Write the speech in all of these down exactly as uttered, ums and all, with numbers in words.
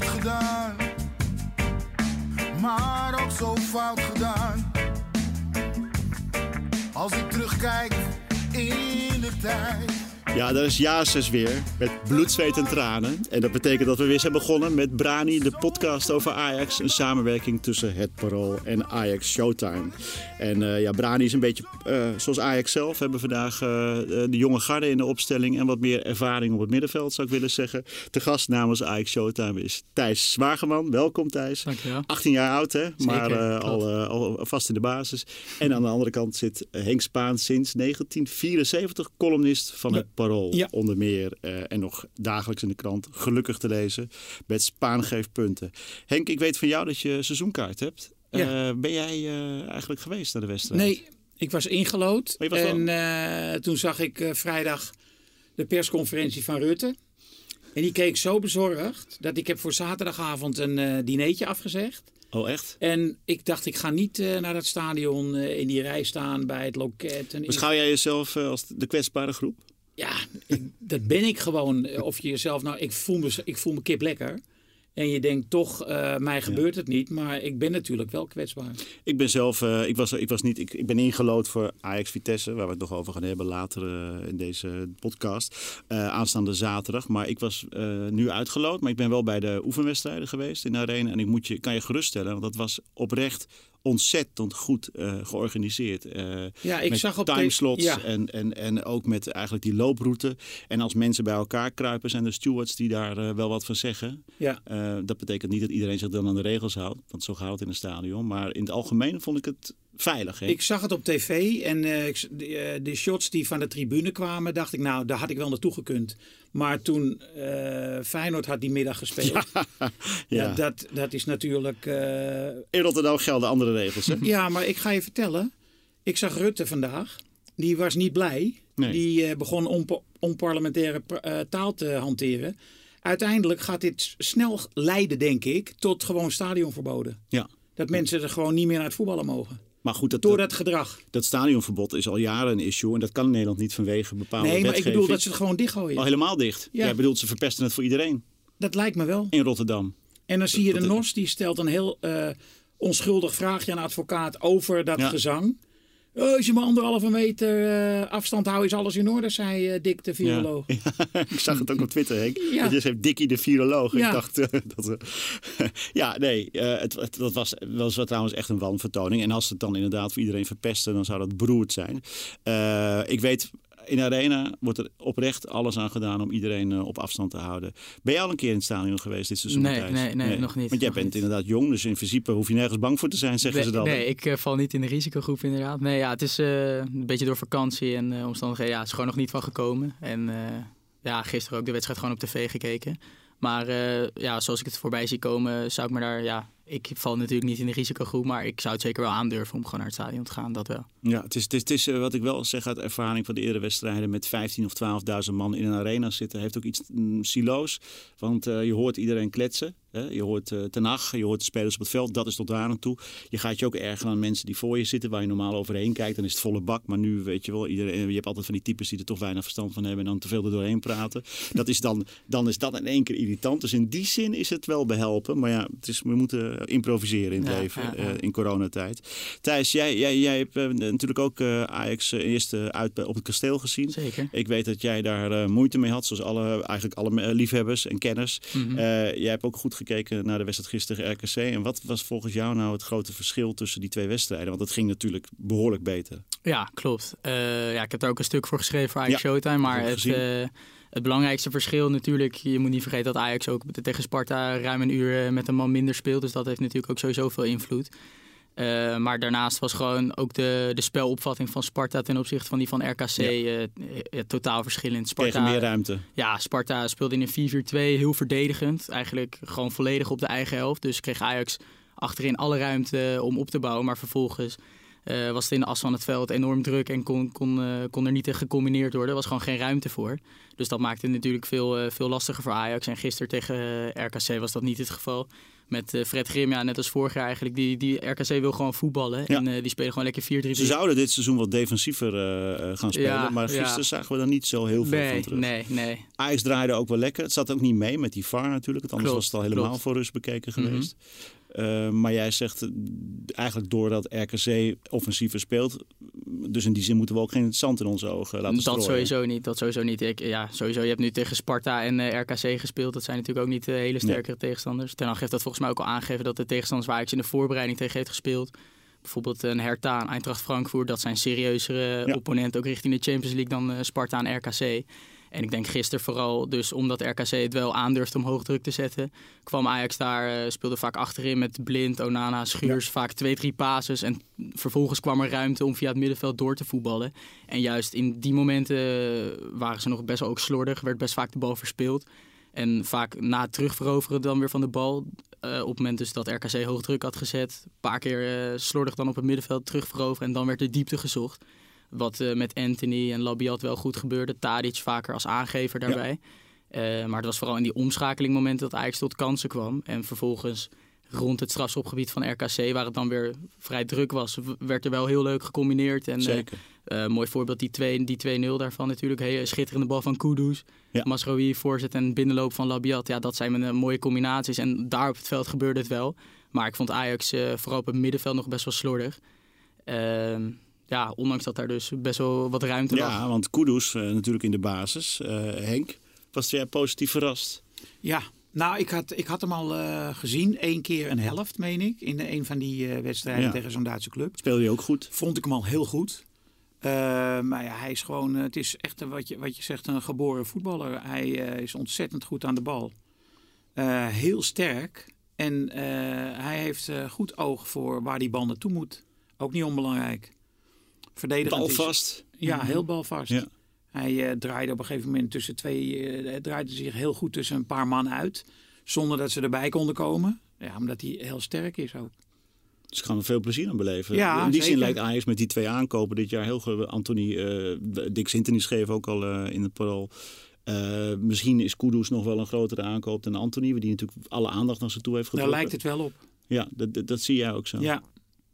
gedaan, maar ook zo fout gedaan. Als ik terugkijk in de tijd. Ja, dat is jaar zes weer, met bloed, zweet en tranen. En dat betekent dat we weer zijn begonnen met Brani, de podcast over Ajax. Een samenwerking tussen Het Parool en Ajax Showtime. En uh, ja, Brani is een beetje uh, zoals Ajax zelf. We hebben vandaag uh, de jonge garde in de opstelling en wat meer ervaring op het middenveld, zou ik willen zeggen. Te gast namens Ajax Showtime is Thijs Zwageman. Welkom Thijs. Dankjewel. achttien jaar oud hè, Zeker, maar uh, al, uh, al vast in de basis. En aan de andere kant zit Henk Spaan sinds negentien vierenzeventig, columnist van Het Parool. Ja. Onder meer uh, en nog dagelijks in de krant gelukkig te lezen met Spaan geeft punten. Henk, ik weet van jou dat je seizoenkaart hebt. Ja. Uh, ben jij uh, eigenlijk geweest naar de wedstrijd? Nee, ik was ingelood. Oh, was en uh, toen zag ik uh, vrijdag de persconferentie van Rutte. En die keek zo bezorgd dat ik heb voor zaterdagavond een uh, dinertje afgezegd. Oh, echt? En ik dacht, ik ga niet uh, naar dat stadion uh, in die rij staan bij het loket. En beschouw jij jezelf uh, als de kwetsbare groep? Ja, ik, dat ben ik gewoon. Of je jezelf nou, ik voel me, ik voel me kip lekker. En je denkt toch, uh, mij gebeurt ja. het niet. Maar ik ben natuurlijk wel kwetsbaar. Ik ben zelf, uh, ik, was, ik, was niet, ik, ik ben ingelood voor Ajax Vitesse. Waar we het nog over gaan hebben later uh, in deze podcast. Uh, aanstaande zaterdag. Maar ik was uh, nu uitgelood. Maar ik ben wel bij de oefenwedstrijden geweest in de arena. En ik moet je, kan je geruststellen, want dat was oprecht ontzettend goed uh, georganiseerd. Uh, ja, ik met zag op timeslots ja. en, en, en ook met eigenlijk die looproute. En als mensen bij elkaar kruipen, zijn de stewards die daar uh, wel wat van zeggen. Ja. Uh, dat betekent niet dat iedereen zich dan aan de regels houdt. Want zo gaat het in een stadion. Maar in het algemeen vond ik het veilig. Hè? Ik zag het op tv en uh, de, uh, de shots die van de tribune kwamen, dacht ik, nou, daar had ik wel naartoe gekund. Maar toen uh, Feyenoord had die middag gespeeld. Ja, ja. ja dat, dat is natuurlijk... Uh... In Rotterdam gelden andere regels, hè? Ja, maar ik ga je vertellen. Ik zag Rutte vandaag. Die was niet blij. Nee. Die uh, begon onpa- onparlementaire uh, taal te hanteren. Uiteindelijk gaat dit snel leiden, denk ik, tot gewoon stadionverboden. Ja. Dat mensen er gewoon niet meer naar het voetballen mogen. Maar goed, dat, door dat gedrag. Dat stadionverbod is al jaren een issue. En dat kan in Nederland niet vanwege bepaalde Nee, maar wetgeving. ik bedoel dat ze het gewoon dichtgooien. Al helemaal dicht. Ja. Jij bedoelt, ze verpesten het voor iedereen. Dat lijkt me wel. In Rotterdam. En dan zie je de N O S, die stelt een heel uh, onschuldig vraagje aan een advocaat over dat ja. gezang. Oh, als je maar anderhalve meter uh, afstand houdt, is alles in orde, zei uh, Dick de viroloog. Ja. Ja, ik zag het ook op Twitter, Henk. Ja. Je zei Dickie de viroloog. Ja. Ik dacht, uh, dat, uh, ja, nee, uh, het, het, dat was, was trouwens echt een wanvertoning. En als ze het dan inderdaad voor iedereen verpesten, dan zou dat beroerd zijn. Uh, ik weet... In de arena wordt er oprecht alles aan gedaan om iedereen uh, op afstand te houden. Ben je al een keer in het stadion geweest dit seizoen? Nee, nee, nee, nee, nog niet. Want jij nog bent niet. inderdaad jong, dus in principe hoef je nergens bang voor te zijn, zeggen nee, ze dan. Nee, ik uh, val niet in de risicogroep inderdaad. Nee, ja, het is uh, een beetje door vakantie en uh, omstandigheden. Ja, het is gewoon nog niet van gekomen. En uh, ja, gisteren ook de wedstrijd gewoon op tv gekeken. Maar uh, ja, zoals ik het voorbij zie komen, zou ik me daar... Ja, ik val natuurlijk niet in de risicogroep, maar ik zou het zeker wel aandurven om gewoon naar het stadion te gaan, dat wel. Ja, het is, het is, het is uh, wat ik wel zeg uit ervaring van de eerdere wedstrijden met vijftien of twaalfduizend man in een arena zitten, heeft ook iets mm, siloos. Want uh, je hoort iedereen kletsen. Hè? Je hoort uh, Ten Hag, je hoort de spelers op het veld, dat is tot daar aan toe. Je gaat je ook ergeren aan mensen die voor je zitten, waar je normaal overheen kijkt, dan is het volle bak. Maar nu weet je wel, iedereen, je hebt altijd van die types die er toch weinig verstand van hebben en dan te veel er doorheen praten. Dat is dan, dan is dat in één keer irritant. Dus in die zin is het wel behelpen. Maar ja, het is, we moeten improviseren in het ja, leven ja, ja. Uh, in coronatijd. Thijs, jij, jij, jij hebt uh, natuurlijk ook uh, Ajax uh, eerst uh, uit op het kasteel gezien. Zeker. Ik weet dat jij daar uh, moeite mee had, zoals alle, eigenlijk alle uh, liefhebbers en kenners. Mm-hmm. Uh, jij hebt ook goed gekeken naar de wedstrijd gisteren tegen R K C. En wat was volgens jou nou het grote verschil tussen die twee wedstrijden? Want het ging natuurlijk behoorlijk beter. Ja, klopt. Uh, ja, ik heb daar ook een stuk voor geschreven voor Ajax ja, Showtime. Maar het, uh, het belangrijkste verschil natuurlijk, je moet niet vergeten dat Ajax ook tegen Sparta ruim een uur met een man minder speelt. Dus dat heeft natuurlijk ook sowieso veel invloed. Uh, maar daarnaast was gewoon ook de, de spelopvatting van Sparta ten opzichte van die van R K C ja. uh, uh, totaal verschillend. Sparta, tegen meer ruimte. Ja, Sparta speelde in een vier vier twee heel verdedigend. Eigenlijk gewoon volledig op de eigen helft. Dus kreeg Ajax achterin alle ruimte om op te bouwen. Maar vervolgens uh, was het in de as van het veld enorm druk en kon, kon, uh, kon er niet echt gecombineerd worden. Er was gewoon geen ruimte voor. Dus dat maakte het natuurlijk veel, uh, veel lastiger voor Ajax. En gisteren tegen uh, R K C was dat niet het geval. Met uh, Fred Grim, ja, net als vorig jaar eigenlijk. Die, die R K C wil gewoon voetballen. Ja. En uh, die spelen gewoon lekker vier drie. Ze zouden dit seizoen wat defensiever uh, gaan spelen. Ja, maar gisteren ja. zagen we daar niet zo heel veel nee, van terug. Nee, nee. Ajax draaide ook wel lekker. Het zat ook niet mee met die V A R natuurlijk. Want anders klopt, was het al helemaal klopt. voor rust bekeken geweest. Mm-hmm. Uh, maar jij zegt uh, eigenlijk doordat R K C offensiever speelt. Dus in die zin moeten we ook geen zand in onze ogen laten strooien. Dat sowieso niet. Dat sowieso niet. Ik, ja, sowieso. Je hebt nu tegen Sparta en uh, R K C gespeeld. Dat zijn natuurlijk ook niet uh, hele sterkere nee. tegenstanders. Ten Hag heeft dat volgens mij ook al aangegeven dat de tegenstanders waar Ajax in de voorbereiding tegen heeft gespeeld. Bijvoorbeeld een Hertha, een Eintracht Frankfurt. Dat zijn serieuzere ja. opponenten. Ook richting de Champions League dan uh, Sparta en R K C. En ik denk gisteren vooral, dus omdat R K C het wel aandurfde om hoog druk te zetten, kwam Ajax daar, uh, speelde vaak achterin met Blind, Onana, Schuurs, ja. vaak twee, drie passes. En vervolgens kwam er ruimte om via het middenveld door te voetballen. En juist in die momenten waren ze nog best wel ook slordig, werd best vaak de bal verspeeld. En vaak na het terugveroveren dan weer van de bal, uh, op het moment dus dat R K C hoog druk had gezet, een paar keer uh, slordig dan op het middenveld terugveroveren en dan werd de diepte gezocht. Wat uh, met Anthony en Labiat wel goed gebeurde. Tadic vaker als aangever daarbij. Ja. Uh, maar het was vooral in die omschakelingmomenten dat Ajax tot kansen kwam. En vervolgens rond het strafschopgebied van R K C, waar het dan weer vrij druk was, werd er wel heel leuk gecombineerd. En, Zeker. Uh, uh, mooi voorbeeld, die twee, die twee nul daarvan natuurlijk. Hey, schitterende bal van Kudus. Ja. Masraoui voorzet en binnenloop van Labiat. Ja, dat zijn uh, mooie combinaties. En daar op het veld gebeurde het wel. Maar ik vond Ajax uh, vooral op het middenveld nog best wel slordig. Uh, Ja, ondanks dat daar dus best wel wat ruimte ja, lag. Ja, want Kudus uh, natuurlijk in de basis. Uh, Henk, was jij positief verrast? Ja, nou ik had, ik had hem al uh, gezien. Eén keer een helft, meen ik. In een van die uh, wedstrijden ja. tegen zo'n Duitse club. Speelde hij ook goed? Vond ik hem al heel goed. Uh, maar ja, hij is gewoon, uh, het is echt uh, wat, je, wat je zegt, een geboren voetballer. Hij uh, is ontzettend goed aan de bal. Uh, heel sterk. En uh, hij heeft uh, goed oog voor waar die bal naartoe moet. Ook niet onbelangrijk. Balvast. Is, ja, heel balvast. Ja. Hij uh, draaide op een gegeven moment tussen twee. Uh, hij draaide zich heel goed tussen een paar man uit. Zonder dat ze erbij konden komen. Ja, omdat hij heel sterk is ook. Dus gaan we veel plezier aan beleven. Ja, in die zeker. zin lijkt Ajax met die twee aankopen dit jaar heel goed. Anthony, uh, Dick Sintony schreef ook al uh, in het parool. Uh, misschien is Kudus nog wel een grotere aankoop dan Anthony. Die natuurlijk alle aandacht naar zich toe heeft getrokken. Daar lijkt het wel op. Ja, dat, dat, dat zie jij ook zo. Ja.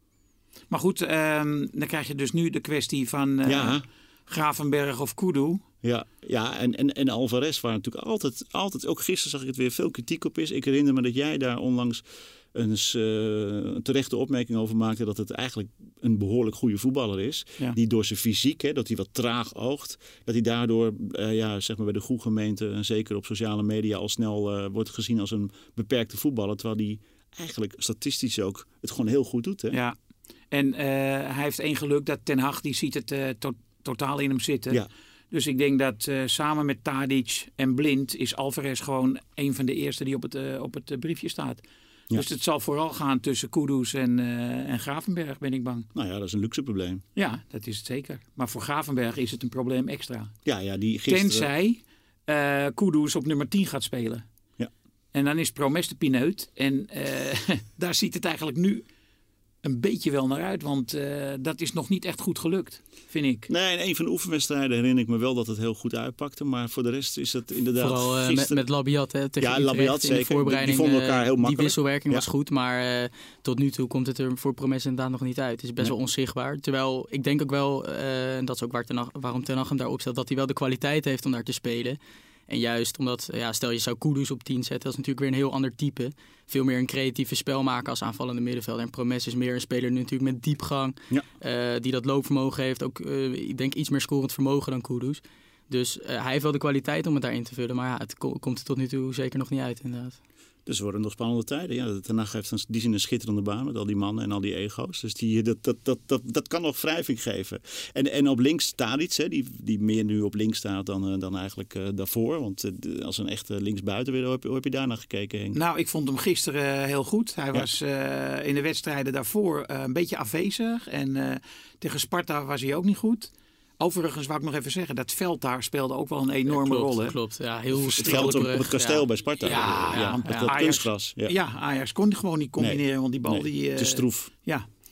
Maar goed, um, dan krijg je dus nu de kwestie van uh, ja. Gravenberg of Kudu. Ja, ja en, en, en Alvarez waar natuurlijk altijd, altijd, ook gisteren zag ik het weer, veel kritiek op is. Ik herinner me dat jij daar onlangs een, uh, een terechte opmerking over maakte dat het eigenlijk een behoorlijk goede voetballer is. Ja. Die door zijn fysiek, hè, dat hij wat traag oogt, dat hij daardoor uh, ja, zeg maar bij de goede gemeente en zeker op sociale media al snel uh, wordt gezien als een beperkte voetballer. Terwijl hij eigenlijk statistisch ook het gewoon heel goed doet. Hè? Ja. En uh, hij heeft één geluk dat Ten Hag, die ziet het uh, to- totaal in hem zitten. Ja. Dus ik denk dat uh, samen met Tadic en Blind is Alvarez gewoon een van de eerste die op het, uh, op het uh, briefje staat. Ja. Dus het zal vooral gaan tussen Kudus en, uh, en Gravenberg, ben ik bang. Nou ja, dat is een luxe probleem. Ja, dat is het zeker. Maar voor Gravenberg is het een probleem extra. Ja, ja, die gisteren... Tenzij uh, Kudus op nummer tien gaat spelen. Ja. En dan is Promes de pineut. En uh, daar ziet het eigenlijk nu een beetje wel naar uit. Want uh, dat is nog niet echt goed gelukt, vind ik. Nee, in een van de oefenwedstrijden herinner ik me wel dat het heel goed uitpakte. Maar voor de rest is het inderdaad... Vooral uh, gisteren... met, met Labiat hè, tegen ja, Utrecht Labiat, in zeker. de voorbereiding. Die vonden elkaar heel makkelijk. Die wisselwerking ja. was goed, maar uh, tot nu toe komt het er voor Promes inderdaad nog niet uit. Het is best nee. wel onzichtbaar. Terwijl ik denk ook wel, uh, en dat is ook waar ten Hag, waarom Ten Hag hem daar opstelt, dat hij wel de kwaliteit heeft om daar te spelen. En juist omdat, ja, stel je zou Kudus op tien zetten, dat is natuurlijk weer een heel ander type. Veel meer een creatieve spelmaker als aanvallende middenvelder. En Promes is meer een speler natuurlijk met diepgang, ja. uh, die dat loopvermogen heeft. Ook, uh, ik denk, iets meer scorend vermogen dan Kudus. Dus uh, hij heeft wel de kwaliteit om het daarin te vullen. Maar ja, het ko- komt er tot nu toe zeker nog niet uit, inderdaad. Dus het worden nog spannende tijden. Ja, Ten Hag heeft in die zin een schitterende baan met al die mannen en al die ego's. Dus die, dat, dat, dat, dat, dat kan nog wrijving geven. En, en op links Tadic, hè, die, die meer nu op links staat dan, dan eigenlijk uh, daarvoor. Want uh, als een echte linksbuitenwiller, hoe heb, hoe heb je daar naar gekeken, Henk? Nou, ik vond hem gisteren uh, heel goed. Hij ja. was uh, in de wedstrijden daarvoor uh, een beetje afwezig. En uh, tegen Sparta was hij ook niet goed. Overigens wou ik nog even zeggen, dat veld daar speelde ook wel een enorme ja, klopt, rol. Hè? Klopt, ja. Heel het veld op, op het kasteel ja. bij Sparta. Ja, ja, ja, met ja. dat Ajax, kunstgras. Ja. ja, Ajax kon gewoon niet combineren, nee, want die bal... Nee, die, uh, te stroef. Ja,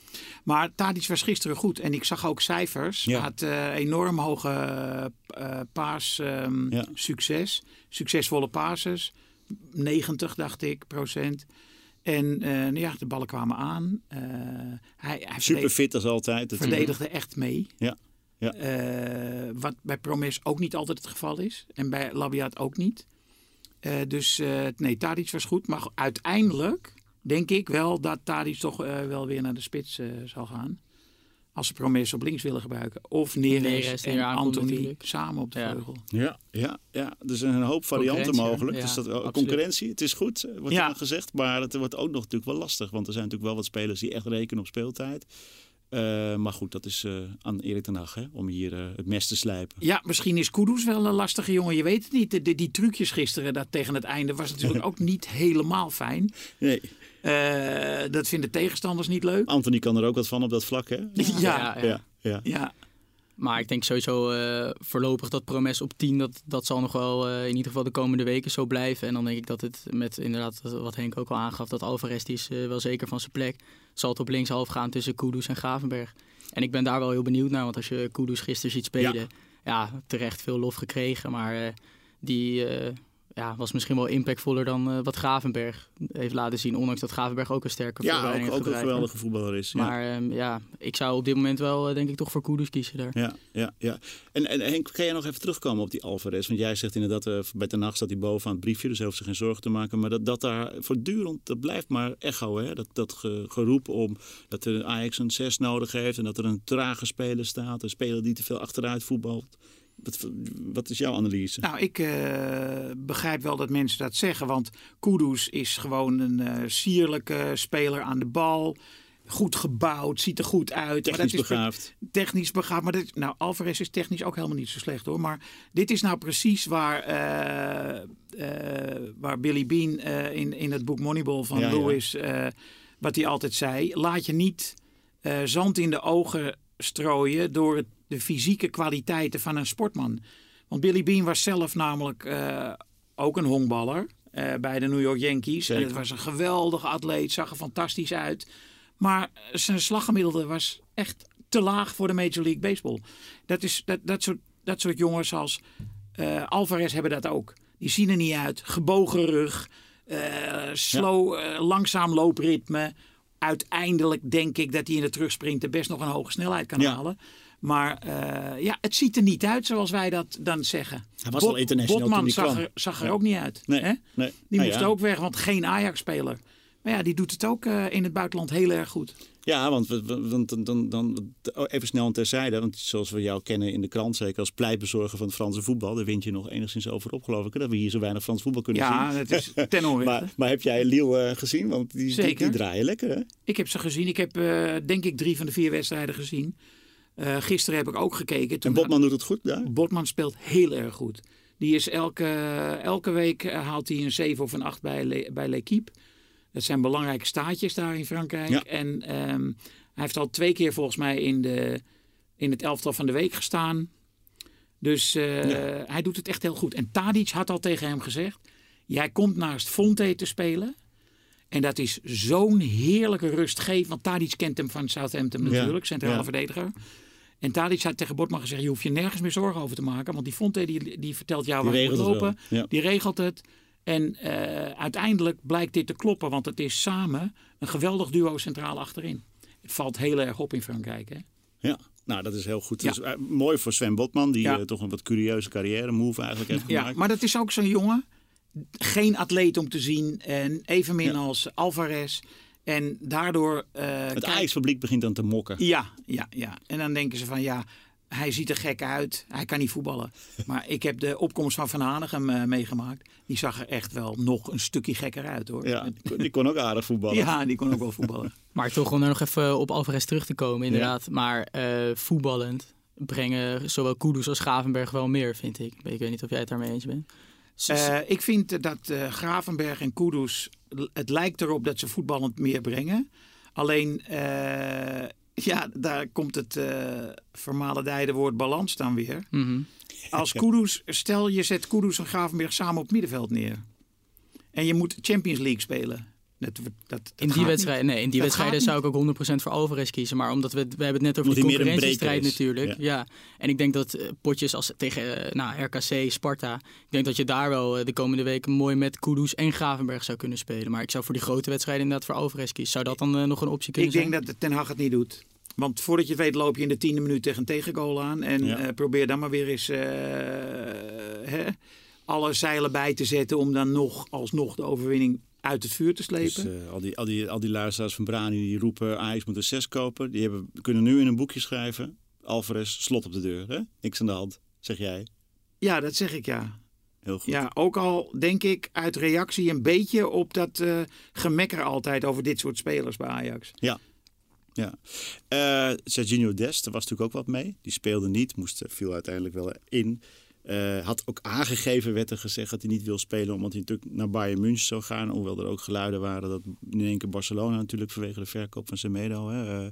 Maar Tadic was gisteren goed. En ik zag ook cijfers. Hij ja. had uh, enorm hoge uh, paas um, ja. succes. Succesvolle passes. negentig, dacht ik, procent. En uh, ja, de ballen kwamen aan. Uh, hij, hij Super fit als altijd. Hij verdedigde echt mee. Ja. Ja. Uh, wat bij Promes ook niet altijd het geval is. En bij Labiat ook niet. Uh, dus uh, nee, Tadic was goed. Maar uiteindelijk denk ik wel dat Tadic toch uh, wel weer naar de spits uh, zal gaan. Als ze Promes op links willen gebruiken. Of Neres, Neres en Antony samen op de ja. vleugel. Ja, ja, ja, er zijn een hoop varianten mogelijk. Ja, dus dat, uh, concurrentie, het is goed, wordt ja. gezegd. Maar het wordt ook nog natuurlijk wel lastig. Want er zijn natuurlijk wel wat spelers die echt rekenen op speeltijd. Uh, maar goed, dat is uh, aan Erik ten Hag, hè, om hier uh, het mes te slijpen. Ja, misschien is Kudus wel een lastige jongen. Je weet het niet. De, de, die trucjes gisteren dat tegen het einde was natuurlijk ook niet helemaal fijn. Nee. Uh, dat vinden tegenstanders niet leuk. Anthony kan er ook wat van op dat vlak, hè? Ja. Ja, ja, ja. ja, ja. ja. Maar ik denk sowieso uh, voorlopig dat Promes op tien, dat, dat zal nog wel uh, in ieder geval de komende weken zo blijven. En dan denk ik dat het met inderdaad, wat Henk ook al aangaf, dat Alvarez die is uh, wel zeker van zijn plek. Zal het op linkshalf gaan tussen Kudus en Gravenberch. En ik ben daar wel heel benieuwd naar, want als je Kudus gisteren ziet spelen, ja, ja terecht veel lof gekregen. Maar uh, die uh, ja, was misschien wel impactvoller dan uh, wat Gravenberch heeft laten zien. Ondanks dat Gravenberch ook een sterke ja, ook, ook een geweldige voetballer is. Ja. Maar um, ja, ik zou op dit moment wel uh, denk ik toch voor Kudus kiezen daar. Ja, ja, ja. En, en Henk, kan jij nog even terugkomen op die Alvarez? Want jij zegt inderdaad, uh, bij Ten Hag staat hij boven aan het briefje, dus hij hoeft zich geen zorgen te maken. Maar dat, dat daar voortdurend, dat blijft maar echo, hè? Dat, dat ge, geroep om dat de Ajax een zes nodig heeft en dat er een trage speler staat, een speler die te veel achteruit voetbalt. Wat, wat is jouw analyse? Nou, ik uh, begrijp wel dat mensen dat zeggen. Want Kudus is gewoon een uh, sierlijke speler aan de bal. Goed gebouwd, ziet er goed uit. Technisch maar dat begaafd. Is, technisch begaafd. Maar dit, nou, Alvarez is technisch ook helemaal niet zo slecht hoor. Maar dit is nou precies waar, uh, uh, waar Billy Beane uh, in, in het boek Moneyball van ja, Lewis, ja. Uh, wat hij altijd zei. Laat je niet uh, zand in de ogen strooien door het de fysieke kwaliteiten van een sportman. Want Billy Beane was zelf namelijk uh, ook een honkballer uh, bij de New York Yankees. Zeker. En het was een geweldige atleet, zag er fantastisch uit. Maar zijn slaggemiddelde was echt te laag voor de Major League Baseball. Dat, is, dat, dat, soort, dat soort jongens als uh, Alvarez hebben dat ook. Die zien er niet uit. Gebogen rug, uh, slow, ja. uh, langzaam loopritme. Uiteindelijk denk ik dat hij in de terugsprint best nog een hoge snelheid kan ja. halen. Maar uh, ja, het ziet er niet uit zoals wij dat dan zeggen. Hij was al international. Botman zag kwam. er, zag er ja. ook niet uit. Nee, hè? Nee. Die ah, moest ja. ook weg, want geen Ajax-speler. Maar ja, die doet het ook uh, in het buitenland heel erg goed. Ja, want dan, dan, dan even snel een terzijde. Want zoals we jou kennen in de krant, zeker als pleitbezorger van het Franse voetbal, daar wint je nog enigszins over op, geloof ik. Dat we hier zo weinig Frans voetbal kunnen ja, zien. Ja, dat is ten onrechte. maar, maar heb jij Lille uh, gezien? Want die, die, die draaien lekker, hè? Ik heb ze gezien. Ik heb uh, denk ik drie van de vier wedstrijden gezien. Uh, gisteren heb ik ook gekeken. Toen en Botman doet het goed daar? Botman speelt heel erg goed. Die is elke, elke week haalt hij een zeven of een acht bij, Le, bij L'Équipe. Dat zijn belangrijke staatjes daar in Frankrijk. Ja. En um, hij heeft al twee keer volgens mij in, de, in het elftal van de week gestaan. Dus uh, ja. hij doet het echt heel goed. En Tadic had al tegen hem gezegd, jij komt naast Fonte te spelen. En dat is zo'n heerlijke rustgevend. Want Tadic kent hem van Southampton natuurlijk, ja. centrale ja. verdediger. En Tadic had tegen Botman gezegd, je hoeft je nergens meer zorgen over te maken. Want die Fonte die, die vertelt jou waar je moet lopen. Ja. Die regelt het. En uh, uiteindelijk blijkt dit te kloppen. Want het is samen een geweldig duo centraal achterin. Het valt heel erg op in Frankrijk. Hè? Ja, nou dat is heel goed. Ja. Dus, uh, mooi voor Sven Botman. Die ja. uh, toch een wat curieuze carrière move eigenlijk heeft gemaakt. Ja, maar dat is ook zo'n jongen. Geen atleet om te zien. En evenmin ja. als Alvarez. En daardoor... Uh, het Ajax-publiek begint dan te mokken. Ja, ja, ja. En dan denken ze van ja, hij ziet er gek uit. Hij kan niet voetballen. Maar ik heb de opkomst van Van Hanegem uh, meegemaakt. Die zag er echt wel nog een stukje gekker uit hoor. Ja, die kon ook aardig voetballen. Ja, die kon ook wel voetballen. Maar toch om er nog even op Alvarez terug te komen inderdaad. Ja. Maar uh, voetballend brengen zowel Kudus als Gravenberch wel meer, vind ik. Ik weet niet of jij het daarmee eens bent. Uh, ik vind dat uh, Gravenberch en Kudus, het lijkt erop dat ze voetballend meer brengen. Alleen, uh, ja, daar komt het uh, vermalendijde woord balans dan weer. Mm-hmm. Als Kudus, stel je zet Kudus en Gravenberch samen op het middenveld neer. En je moet Champions League spelen. Dat, dat, dat in die wedstrijden, nee, in die wedstrijden zou ik ook honderd procent voor Alvarez kiezen. Maar omdat we, we hebben het net over die concurrentiestrijd natuurlijk. Ja. ja. En ik denk dat uh, potjes als tegen uh, nou, R K C, Sparta. Ik denk dat je daar wel uh, de komende weken mooi met Kudus en Gravenberg zou kunnen spelen. Maar ik zou voor die grote wedstrijden inderdaad voor Alvarez kiezen. Zou dat dan uh, nog een optie kunnen ik zijn? Ik denk dat Ten Hag het niet doet. Want voordat je het weet loop je in de tiende minuut tegen een tegengoal aan. En ja. uh, probeer dan maar weer eens uh, hè, alle zeilen bij te zetten om dan nog alsnog de overwinning uit het vuur te slepen. Dus, uh, al, die, al, die, al die luisteraars van Brani die roepen Ajax moet een zes kopen. Die hebben, kunnen nu in een boekje schrijven. Alvarez, slot op de deur. Hè? Niks aan de hand, zeg jij. Ja, dat zeg ik ja. Heel goed. Ja, ook al denk ik uit reactie een beetje op dat uh, gemekker altijd over dit soort spelers bij Ajax. Ja. Ja. Uh, Serginho Dest, daar was natuurlijk ook wat mee. Die speelde niet, moest, viel uiteindelijk wel in. Uh, had ook aangegeven, werd er gezegd dat hij niet wil spelen omdat hij natuurlijk naar Bayern München zou gaan. Hoewel er ook geluiden waren dat in één keer Barcelona natuurlijk vanwege de verkoop van Semedo hè, uh,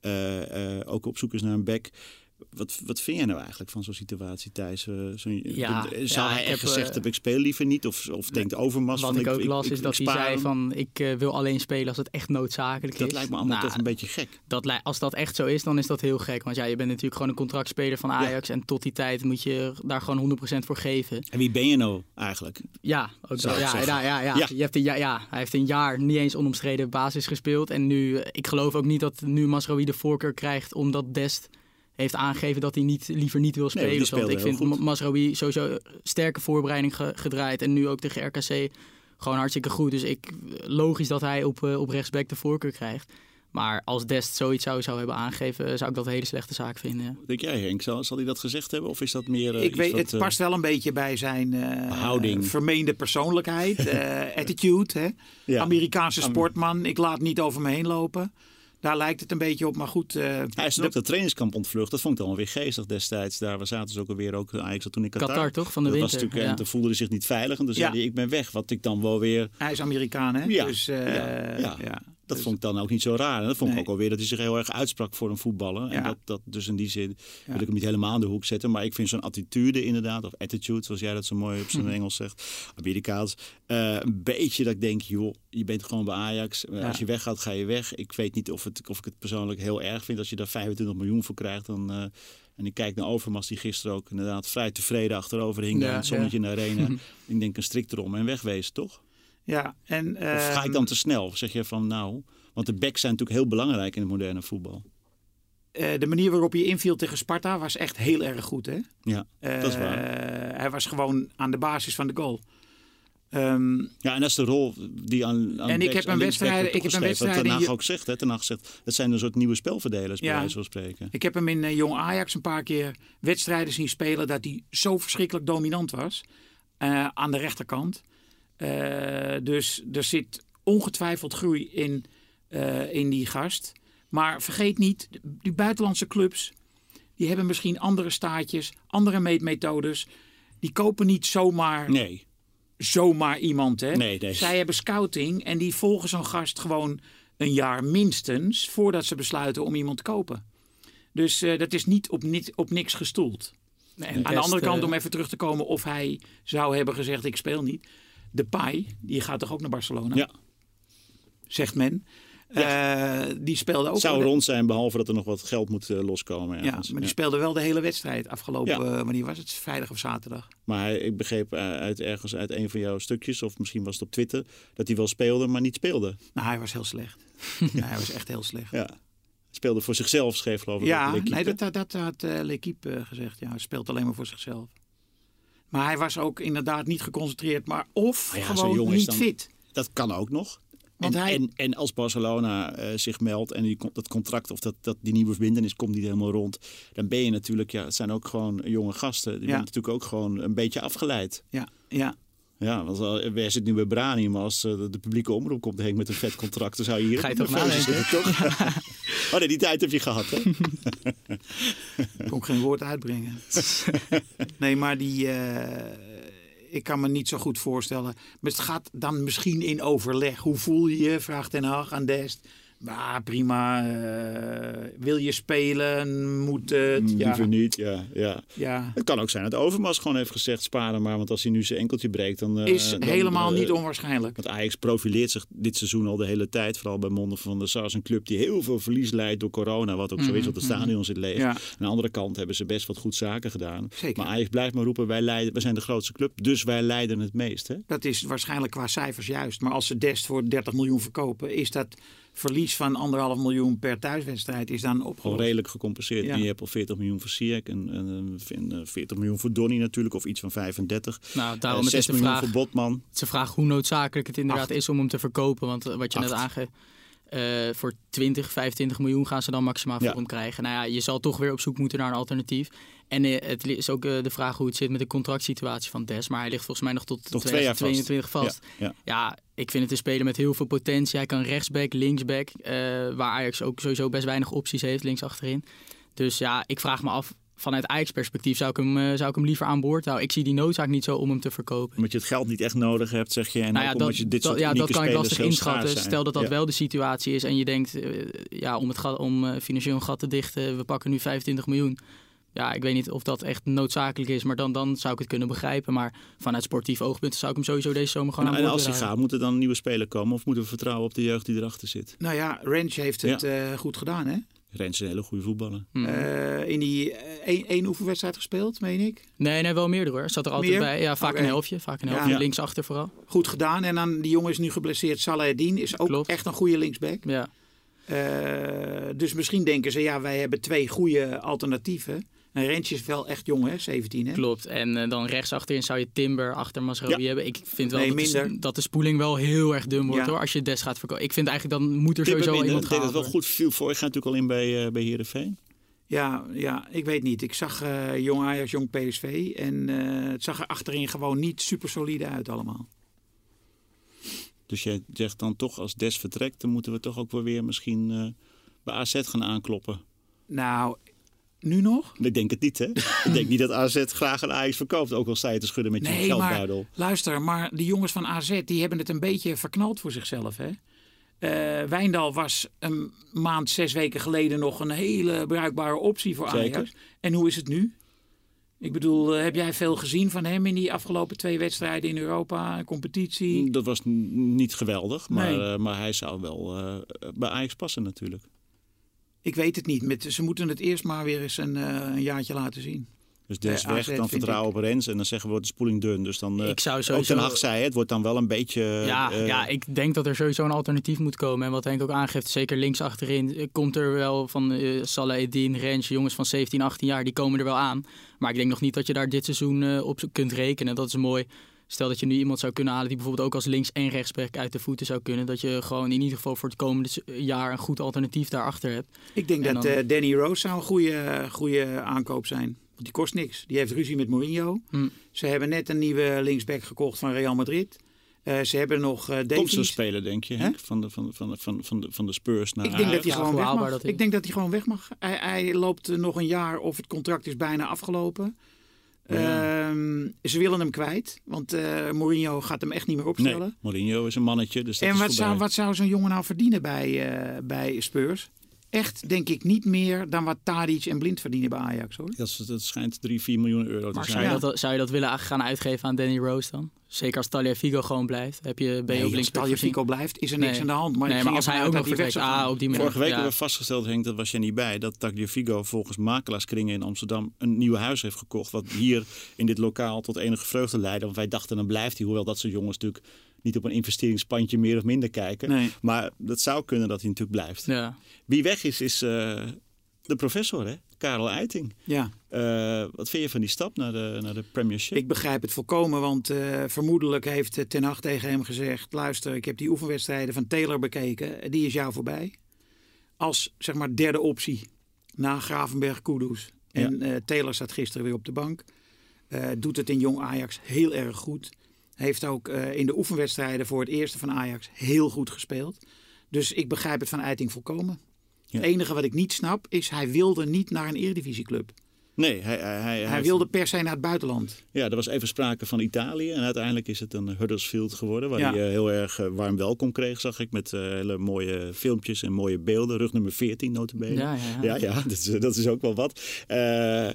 uh, uh, ook op zoek is naar een back. Wat, wat vind jij nou eigenlijk van zo'n situatie, Thijs? Uh, zo, ja, zou ja, hij echt heb, gezegd hebben, ik speel liever niet? Of, of denkt Overmars wat van... Wat ik ook las ik, is ik, dat ik hij zei hem. van... ik uh, wil alleen spelen als het echt noodzakelijk dat is. Dat lijkt me allemaal nou, toch een beetje gek. Dat, als dat echt zo is, dan is dat heel gek. Want ja, je bent natuurlijk gewoon een contractspeler van Ajax... Ja. en tot die tijd moet je daar gewoon honderd procent voor geven. En wie ben je nou eigenlijk? Ja, ook zo. Ja, ja, ja, ja. ja. Je hebt een, ja, ja, hij heeft een jaar niet eens onomstreden basis gespeeld. En nu, ik geloof ook niet dat nu Mazraoui de voorkeur krijgt... omdat Dest... heeft aangegeven dat hij niet, liever niet wil spelen. Nee, want ik vind Mazraoui sowieso sterke voorbereiding ge- gedraaid. En nu ook tegen R K C gewoon hartstikke goed. Dus ik, logisch dat hij op, uh, op rechtsback de voorkeur krijgt. Maar als Dest zoiets zou, zou hebben aangegeven, zou ik dat een hele slechte zaak vinden. Denk jij, Henk? Zal, zal hij dat gezegd hebben? Of is dat meer... Uh, ik weet, wat, het uh, past wel een beetje bij zijn uh, houding. vermeende persoonlijkheid. uh, attitude, hè? Ja. Amerikaanse sportman. Ik laat niet over me heen lopen. Daar lijkt het een beetje op, maar goed. Uh, hij is de... ook dat trainingskamp ontvlucht. Dat vond ik dan weer geestig destijds. Daar zaten ze ook alweer ook Ajax toen in Qatar. Qatar toch? Van de dat winter. Was natuurlijk, ja. En toen voelde hij zich niet veilig. En toen ja. zei hij, ik ben weg. Wat ik dan wel weer... Hij is Amerikaan, hè? Ja. Dus, uh, ja. ja. ja. Dat dus... vond ik dan ook niet zo raar. En dat vond nee. ik ook alweer dat hij zich heel erg uitsprak voor een voetballer. En ja. dat, dat dus in die zin ja. wil ik hem niet helemaal in de hoek zetten. Maar ik vind zo'n attitude inderdaad, of attitude, zoals jij dat zo mooi op zijn hm. Engels zegt, Amerikaans. Uh, een beetje dat ik denk, joh, je bent gewoon bij Ajax. Ja. Als je weggaat, ga je weg. Ik weet niet of, het, of ik het persoonlijk heel erg vind. Als je daar vijfentwintig miljoen voor krijgt, dan... Uh, en ik kijk naar Overmars die gisteren ook inderdaad vrij tevreden achterover hing. Ja, het zonnetje ja. in de arena. Ik denk een strik erom en wegwezen, toch? Ja, en... Uh, of ga ik dan te snel? Zeg je van nou... Want de backs zijn natuurlijk heel belangrijk in het moderne voetbal. Uh, de manier waarop hij inviel tegen Sparta was echt heel erg goed, hè? Ja, uh, dat is waar. Hij was gewoon aan de basis van de goal. Um, ja, en dat is de rol die aan, aan en ik heb een wedstrijd, ik heb een wedstrijd. Wat Ten Hag ook zegt, hè? Ten Hag zegt, het zijn een soort nieuwe spelverdelers, bij ja, wijze van spreken. Ik heb hem in uh, Jong Ajax een paar keer wedstrijden zien spelen dat hij zo verschrikkelijk dominant was uh, aan de rechterkant. Uh, dus er zit ongetwijfeld groei in, uh, in die gast. Maar vergeet niet, die buitenlandse clubs, die hebben misschien andere staatjes, andere meetmethodes. Die kopen niet zomaar... Nee. zomaar iemand. Hè? Nee, nee. Zij hebben scouting en die volgen zo'n gast gewoon een jaar minstens voordat ze besluiten om iemand te kopen. Dus uh, dat is niet op, niet op niks gestoeld. Nee, aan best, de andere kant, uh... om even terug te komen of hij zou hebben gezegd ik speel niet. Depay, die gaat toch ook naar Barcelona? Ja. Zegt men. Ja. Uh, die speelde ook... Zou rond zijn, behalve dat er nog wat geld moet uh, loskomen. Ja, maar die ja. speelde wel de hele wedstrijd afgelopen... Ja. Uh, wanneer was het? Vrijdag of zaterdag? Maar hij, ik begreep uh, uit ergens uit een van jouw stukjes... of misschien was het op Twitter... dat hij wel speelde, maar niet speelde. Nou, hij was heel slecht. ja, hij was echt heel slecht. Ja. Speelde voor zichzelf, schreef geloof ik. Ja, nee, dat, dat, dat had uh, L'Équipe uh, gezegd. Ja, hij speelt alleen maar voor zichzelf. Maar hij was ook inderdaad niet geconcentreerd... maar of ja, gewoon niet dan, fit. Dat kan ook nog. Want en, hij... en, en als Barcelona uh, zich meldt en die, dat contract of dat, dat die nieuwe verbintenis komt niet helemaal rond, dan ben je natuurlijk, ja, het zijn ook gewoon jonge gasten. Die ja. bent natuurlijk ook gewoon een beetje afgeleid. Ja, ja. Ja, want uh, wij zitten nu bij Brani, maar als uh, de publieke omroep komt heen met een vet contract, dan zou je hier... Ga je toch nadenken? Toch? Oh nee, die tijd heb je gehad, hè? Ik kon geen woord uitbrengen. Nee, maar die... Uh... Ik kan me niet zo goed voorstellen. Maar het gaat dan misschien in overleg. Hoe voel je je? Vraagt Ten Hag aan Dest. Maar prima. Uh, wil je spelen? Moet het? Mm, ja. Liever niet, ja, ja. ja. Het kan ook zijn dat Overmars gewoon heeft gezegd, sparen maar. Want als hij nu zijn enkeltje breekt, dan... Uh, is dan, helemaal uh, niet onwaarschijnlijk. Want Ajax profileert zich dit seizoen al de hele tijd. Vooral bij monden van de S A R S, een club die heel veel verlies leidt door corona. Wat ook mm-hmm. zo is, want het stadion zit leeg. Ja. Aan de andere kant hebben ze best wat goed zaken gedaan. Zeker. Maar Ajax blijft maar roepen, wij, leiden, wij zijn de grootste club. Dus wij leiden het meest. Hè? Dat is waarschijnlijk qua cijfers juist. Maar als ze Dest voor dertig miljoen verkopen, is dat... verlies van anderhalf miljoen per thuiswedstrijd is dan opgelost. Gewoon redelijk gecompenseerd. Ja. Je hebt al veertig miljoen voor Ziyech en, en, en veertig miljoen voor Donny natuurlijk. Of iets van vijfendertig. Nou, daarom uh, zes miljoen vraag, voor Botman. Het is de vraag hoe noodzakelijk het inderdaad Acht. is om hem te verkopen. Want wat je Acht. net aangeeft, uh, voor twintig, vijfentwintig miljoen gaan ze dan maximaal voor ja. hem krijgen. Nou ja, je zal toch weer op zoek moeten naar een alternatief. En uh, het is ook uh, de vraag hoe het zit met de contractsituatie van Des. Maar hij ligt volgens mij nog tot, tot tweeduizend tweeëntwintig vast. vast. Ja, ja. ja, ik vind het een speler met heel veel potentie. Hij kan rechtsback, linksback. Uh, waar Ajax ook sowieso best weinig opties heeft, links achterin. Dus ja, ik vraag me af... Vanuit Ajax-perspectief zou ik, hem, uh, zou ik hem liever aan boord houden. Ik zie die noodzaak niet zo om hem te verkopen. Omdat je het geld niet echt nodig hebt, zeg je. En nou ja, ook dat, omdat je dit dat, soort ja, dat kan ik lastig inschatten. Zijn. Stel dat dat ja. wel de situatie is en je denkt... Uh, ja, om het gat, om uh, financieel een gat te dichten, we pakken nu vijfentwintig miljoen. Ja, ik weet niet of dat echt noodzakelijk is, maar dan, dan zou ik het kunnen begrijpen. Maar vanuit sportief oogpunt zou ik hem sowieso deze zomer gewoon en, aan boord En als hij gaat, moet er dan een nieuwe speler komen? Of moeten we vertrouwen op de jeugd die erachter zit? Nou ja, Rens heeft het ja. uh, goed gedaan, hè? Rens is een hele goede voetballer. Mm. Uh, in die één, één oefenwedstrijd gespeeld, meen ik? Nee, nee, wel meerdere hoor. Zat er altijd meer? bij. Ja, vaak okay. een helftje. Vaak een helftje. Ja. Linksachter vooral. Goed gedaan. En dan die jongen is nu geblesseerd. Salahedin is ook Klopt. echt een goede linksback. Ja. Uh, dus misschien denken ze, ja, wij hebben twee goede alternatieven. En Rens is wel echt jong, hè? zeventien, hè? Klopt. En uh, dan rechts achterin zou je Timber achter Masraoui ja. hebben. Ik vind wel nee, dat, de, dat de spoeling wel heel erg dun wordt, ja. hoor. Als je Des gaat verkopen. Ik vind eigenlijk, dan moet er Timber sowieso minder, iemand gaan. Ik denk dat het wel goed viel voor. Ik ga natuurlijk al in bij, uh, bij Heerenveen. Ja, ja, ik weet niet. Ik zag uh, jong Ajax, jong P S V. En uh, het zag er achterin gewoon niet super solide uit allemaal. Dus jij zegt dan toch, als Des vertrekt, dan moeten we toch ook wel weer misschien uh, bij A Z gaan aankloppen. Nou... Nu nog? Ik denk het niet, hè? Ik denk niet dat A Z graag een Ajax verkoopt. Ook al sta je te schudden met je nee, geldbuidel. Maar, luister, maar die jongens van A Z die hebben het een beetje verknald voor zichzelf, hè? Uh, Wijndal was een maand, zes weken geleden nog een hele bruikbare optie voor Ajax. Zeker. En hoe is het nu? Ik bedoel, uh, heb jij veel gezien van hem in die afgelopen twee wedstrijden in Europa, competitie? Dat was n- niet geweldig, maar, nee. uh, maar hij zou wel uh, bij Ajax passen natuurlijk. Ik weet het niet. Met, ze moeten het eerst maar weer eens een, uh, een jaartje laten zien. Dus Des weg, dan vertrouwen ik. op Rens en dan zeggen we wordt de spoeling dun. Dus dan, uh, ik zou sowieso... ook Ten Hag zei, het wordt dan wel een beetje... Ja, uh, ja, ik denk dat er sowieso een alternatief moet komen. En wat Henk ook aangeeft, zeker links achterin, komt er wel van uh, Salahedin, Rens, jongens van zeventien, achttien jaar, die komen er wel aan. Maar ik denk nog niet dat je daar dit seizoen uh, op kunt rekenen. Dat is mooi. Stel dat je nu iemand zou kunnen halen die bijvoorbeeld ook als links- en rechtsback uit de voeten zou kunnen. Dat je gewoon in ieder geval voor het komende jaar een goed alternatief daarachter hebt. Ik denk en dat dan... uh, Danny Rose zou een goede, goede aankoop zijn. Want die kost niks. Die heeft ruzie met Mourinho. Hmm. Ze hebben net een nieuwe linksback gekocht van Real Madrid. Uh, ze hebben nog uh, Davies. Komt ze spelen, denk je, Henk? Van de, van, de, van, de, van, van, de, van de Spurs naar Ik denk dat hij gewoon weg mag. Dat ik denk dat hij gewoon weg mag. Hij, hij loopt nog een jaar of het contract is bijna afgelopen. Ja. Uh, ze willen hem kwijt, want uh, Mourinho gaat hem echt niet meer opstellen. Nee, Mourinho is een mannetje, dus dat en is wat zou, wat zou zo'n jongen nou verdienen bij, uh, bij Spurs? Echt, denk ik, niet meer dan wat Tadic en Blind verdienen bij Ajax, hoor. Dat, dat schijnt drie, vier miljoen euro te maar zijn. Zou je, dat, zou je dat willen gaan uitgeven aan Danny Rose dan? Zeker als Tagliafico gewoon blijft. Heb je, ben je nee, als Tagliafico blijft, is er niks nee. aan de hand. Maar, nee, maar als hij ook nog vertrekt, ah, op die manier. Vorige week ja. hebben we vastgesteld, Henk, dat was je niet bij, dat Tagliafico volgens makelaarskringen in Amsterdam een nieuw huis heeft gekocht. Wat hier in dit lokaal tot enige vreugde leidde. Want wij dachten, dan blijft hij. Hoewel dat soort jongens natuurlijk niet op een investeringspandje meer of minder kijken. Nee. Maar dat zou kunnen dat hij natuurlijk blijft. Ja. Wie weg is, is uh, de professor, hè? Karel Eiting. Ja. Uh, wat vind je van die stap naar de, naar de Premiership? Ik begrijp het volkomen, want uh, vermoedelijk heeft Ten Hag tegen hem gezegd: luister, ik heb die oefenwedstrijden van Taylor bekeken. Die is jou voorbij. Als, zeg maar, derde optie na Gravenberg, Kudus. En ja. uh, Taylor staat gisteren weer op de bank. Uh, doet het in jong Ajax heel erg goed. Heeft ook uh, in de oefenwedstrijden voor het eerste van Ajax heel goed gespeeld. Dus ik begrijp het van Eiting volkomen. Ja. Het enige wat ik niet snap is, hij wilde niet naar een eredivisieclub. Nee, hij, hij, hij, hij wilde per se naar het buitenland. Ja, er was even sprake van Italië. En uiteindelijk is het een Huddersfield geworden. Waar ja. hij uh, heel erg uh, warm welkom kreeg, zag ik. Met uh, hele mooie filmpjes en mooie beelden. Rug nummer veertien, notabene. Ja, ja, ja. ja, ja dat, is, dat is ook wel wat. Uh,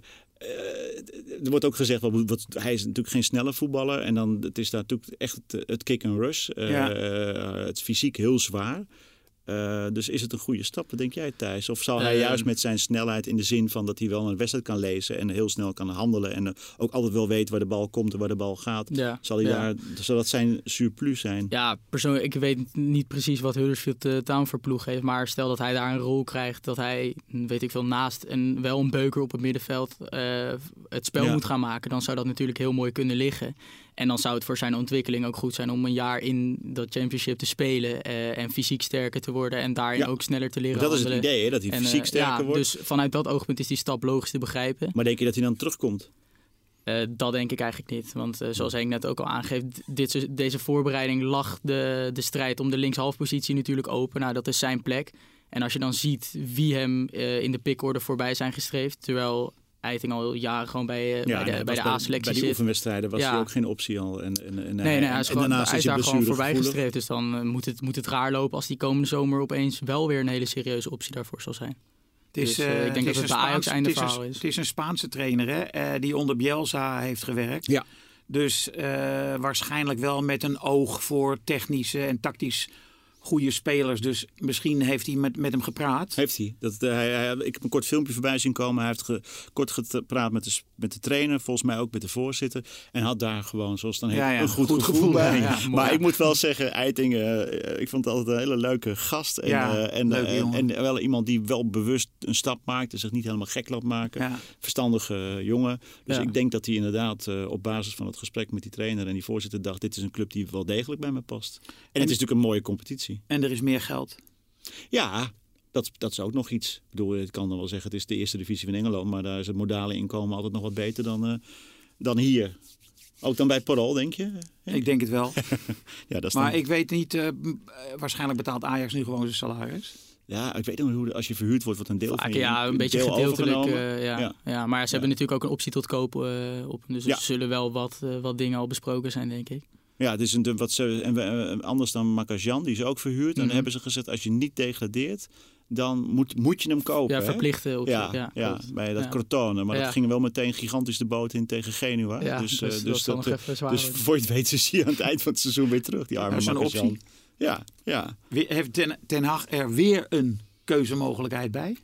Uh, er wordt ook gezegd, wat, wat, hij is natuurlijk geen snelle voetballer. En dan het is daar natuurlijk echt het, het kick and rush. Uh, ja. uh, het fysiek heel zwaar. Uh, dus is het een goede stap? Wat denk jij, Thijs? Of zal hij uh, juist met zijn snelheid in de zin van dat hij wel een wedstrijd kan lezen en heel snel kan handelen en uh, ook altijd wel weet waar de bal komt en waar de bal gaat? Ja. Zal, hij ja. daar, zal dat zijn surplus zijn? Ja, persoonlijk, ik weet niet precies wat Huddersfield uh, Town voor ploeg heeft, maar stel dat hij daar een rol krijgt, dat hij, weet ik veel, naast en wel een beuker op het middenveld uh, het spel ja. moet gaan maken, dan zou dat natuurlijk heel mooi kunnen liggen. En dan zou het voor zijn ontwikkeling ook goed zijn om een jaar in dat championship te spelen uh, en fysiek sterker te worden en daarin ja. ook sneller te leren dat handelen. Dat is het idee, hè? Dat hij en, fysiek uh, sterker ja, wordt. Dus vanuit dat oogpunt is die stap logisch te begrijpen. Maar denk je dat hij dan terugkomt? Uh, dat denk ik eigenlijk niet. Want uh, zoals Henk net ook al aangeeft, dit, deze voorbereiding lag de, de strijd om de linkshalfpositie natuurlijk open. Nou, dat is zijn plek. En als je dan ziet wie hem uh, in de pickorde voorbij zijn gestreefd, terwijl Eiting al jaren gewoon bij, uh, ja, bij de, bij de A-selectie zit. Bij die oefenwedstrijden was ja. hij ook geen optie al. En, en, en, nee, nee, hij is, en gewoon, daarnaast hij is is daar gewoon voorbij gevoelig. gestreefd. Dus dan uh, moet, het, moet het raar lopen als die komende zomer opeens wel weer een hele serieuze optie daarvoor zal zijn. Het is, dus, uh, ik denk het dat het bij Ajax einde het is verhaal een, is. Het is een Spaanse trainer hè, uh, die onder Bielsa heeft gewerkt. Ja. Dus uh, waarschijnlijk wel met een oog voor technische en tactisch goede spelers. Dus misschien heeft hij met, met hem gepraat. Heeft hij. Dat, uh, hij, hij. Ik heb een kort filmpje voorbij zien komen. Hij heeft ge, kort gepraat met de, met de trainer. Volgens mij ook met de voorzitter. En had daar gewoon, zoals dan heet, ja, ja. een goed, goed gevoel, gevoel bij. Ja, ja, maar ja. ik moet wel zeggen, Eiting, uh, ik vond het altijd een hele leuke gast. En, ja, uh, en, leuk, uh, en, en wel iemand die wel bewust een stap maakt. En zich niet helemaal gek laat maken. Ja. Verstandige uh, jongen. Dus ja. ik denk dat hij inderdaad uh, op basis van het gesprek met die trainer en die voorzitter dacht, dit is een club die wel degelijk bij me past. En, en het is natuurlijk een mooie competitie. En er is meer geld. Ja, dat, dat is ook nog iets. Ik bedoel, ik kan dan wel zeggen, het is de eerste divisie van Engeland, maar daar is het modale inkomen altijd nog wat beter dan, uh, dan hier. Ook dan bij Parool, denk je? Henk? Ik denk het wel. ja, dat is maar dan... ik weet niet, uh, waarschijnlijk betaalt Ajax nu gewoon zijn salaris. Ja, ik weet niet hoe als je verhuurd wordt, wordt een deel Vaak, van je ja, een beetje deel gedeeltelijk. Uh, ja. Ja. ja, maar ze ja. hebben natuurlijk ook een optie tot koop uh, op. Dus ja. er zullen wel wat, uh, wat dingen al besproken zijn, denk ik. Ja, het is een wat ze en we, anders dan Makajan, die is ook verhuurd. Mm-hmm. En dan hebben ze gezegd, als je niet degradeert, dan moet, moet je hem kopen. Ja, verplichten. Op ja, ja, ja, bij dat ja. Crotone. Maar ja. dat ging wel meteen gigantisch de boot in tegen Genua. Ja, dus, dus, uh, dus, dat, dat dat, dus voor je het weet is hij aan het eind van het seizoen weer terug. Die arme ja, Makajan. Ja, ja. Heeft Ten, Ten Hag er weer een keuzemogelijkheid bij?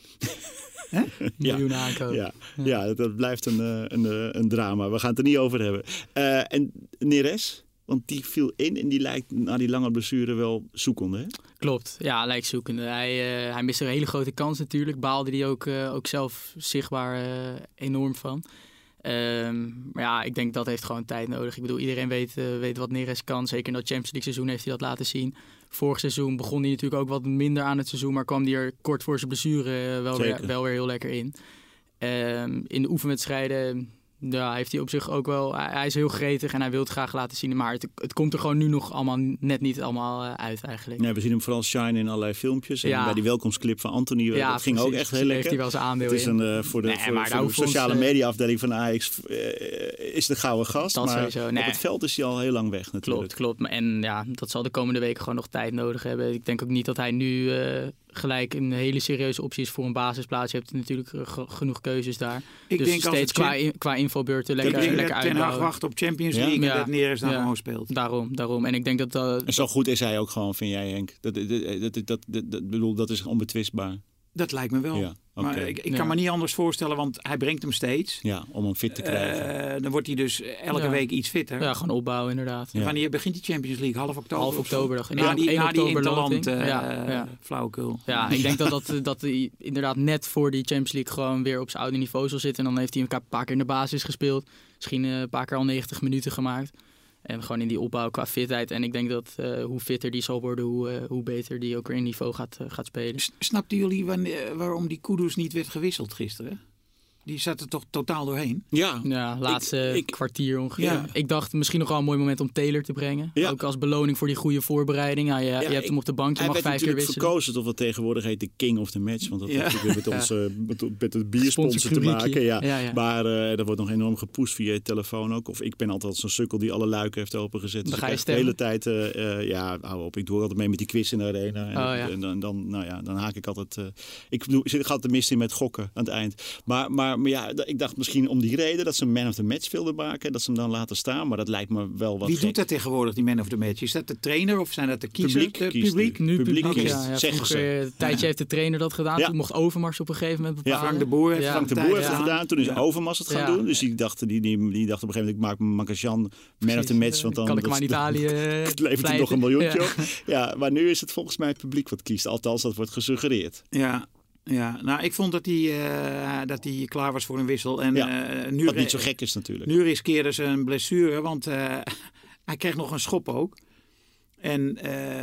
Miljoen aankoop. Ja, ja. ja, dat blijft een, een, een drama. We gaan het er niet over hebben. Uh, en Neres? Want die viel in en die lijkt na die lange blessure wel zoekende, hè? Klopt, ja, lijkt zoekende. Hij, uh, hij miste een hele grote kans natuurlijk. Baalde hij ook, uh, ook zelf zichtbaar uh, enorm van. Um, maar ja, ik denk dat heeft gewoon tijd nodig. Ik bedoel, iedereen weet, uh, weet wat Neres kan. Zeker in dat Champions League seizoen heeft hij dat laten zien. Vorig seizoen begon hij natuurlijk ook wat minder aan het seizoen. Maar kwam hij er kort voor zijn blessure uh, wel, weer, wel weer heel lekker in. Um, in de oefenwedstrijden... Ja, heeft hij op zich ook wel. Hij is heel gretig en hij wil het graag laten zien. Maar het, het komt er gewoon nu nog allemaal net niet allemaal uh, uit eigenlijk. Nee, we zien hem vooral shine in allerlei filmpjes. En ja. bij die welkomstclip van Anthony, ja, dat ging precies, ook echt heel lekker. Heeft hij wel zijn aandeel het is een, uh, in. voor de, nee, voor, voor de sociale ons, media afdeling van Ajax uh, is de gouden gast. Dat maar sowieso. Nee. Op het veld is hij al heel lang weg natuurlijk. Klopt, klopt. En ja, dat zal de komende weken gewoon nog tijd nodig hebben. Ik denk ook niet dat hij nu... Uh, gelijk een hele serieuze optie is voor een basisplaats. Je hebt natuurlijk g- genoeg keuzes daar. Ik dus denk steeds qua, in, qua infobeurten lekker, lekker uitbouwen. Ten Hag wacht op Champions League ja? en dat Neres dan ja. gewoon speelt. Daarom, daarom. En ik denk dat... Uh, en zo goed is hij ook gewoon, vind jij, Henk? Dat, dat, dat, dat, dat, dat, dat, bedoel, dat is onbetwistbaar. Dat lijkt me wel. Ja, okay. Maar ik, ik kan ja. me niet anders voorstellen, want hij brengt hem steeds. Ja, om hem fit te krijgen. Uh, dan wordt hij dus elke ja. week iets fitter. Ja, gewoon opbouwen inderdaad. Ja. Wanneer begint die Champions League? Half oktober? Half oktober. Na, na die, na die interland uh, ja, ja. flauwekul. Ja, ik denk dat, dat, dat hij inderdaad net voor die Champions League gewoon weer op zijn oude niveau zal zitten. En dan heeft hij een paar keer in de basis gespeeld. Misschien een paar keer al negentig minuten gemaakt. En gewoon in die opbouw qua fitheid. En ik denk dat uh, hoe fitter die zal worden, hoe, uh, hoe beter die ook weer in niveau gaat, uh, gaat spelen. Snapten jullie wanneer, waarom die Kudus niet werd gewisseld gisteren? die zat er toch totaal doorheen. Ja, ja laatste ik, ik, kwartier ongeveer. Ja. Ik dacht misschien nog wel een mooi moment om Taylor te brengen. Ja. Ook als beloning voor die goede voorbereiding. Ja, je, ja, je hebt ik, hem op de bank, je mag vijf keer wisselen. Verkozen tot wat tegenwoordig heet de king of the match. Want dat ja. heeft natuurlijk met, ons, ja. met, met het biersponsor te maken. Ja. Ja, ja. Maar uh, dat wordt nog enorm gepusht via je telefoon ook. Of ik ben altijd zo'n sukkel die alle luiken heeft opengezet. Dus dan ga je de hele tijd, uh, uh, ja, hou op. Ik doe altijd mee met die quiz in de arena. En, oh, ja. en dan, dan, nou ja, dan haak ik altijd... Uh, ik bedoel, ik ga altijd de mist in met gokken aan het eind. Maar, maar, maar ja, ik dacht misschien om die reden dat ze een man of the match wilden maken. Dat ze hem dan laten staan. Maar dat lijkt me wel wat Wie gek. doet dat tegenwoordig, die man of the match? Is dat de trainer of zijn dat de kiezers? Publiek de kiest. Publiek? Nu publiek, publiek kiest. Ja, ja, zeggen ze. Een tijdje ja. heeft de trainer dat gedaan. Ja. Toen mocht Overmars op een gegeven moment bepalen. Ja, Frank de Boer heeft, ja. Frank de Boer heeft het gedaan. Toen is ja. Overmars het gaan ja. doen. Dus die dacht, die, die, die dacht op een gegeven moment, ik maak Makasjan man of the match. Want dan kan ik maar in Italië het levert hij nog een miljoentje ja. op. Ja, maar nu is het volgens mij het publiek wat kiest. Althans, dat wordt gesuggereerd. Ja. Ja, nou, ik vond dat hij, uh, dat hij klaar was voor een wissel. En, ja, uh, nu wat niet zo gek is natuurlijk. Nu riskeerde ze een blessure, want uh, hij kreeg nog een schop ook. En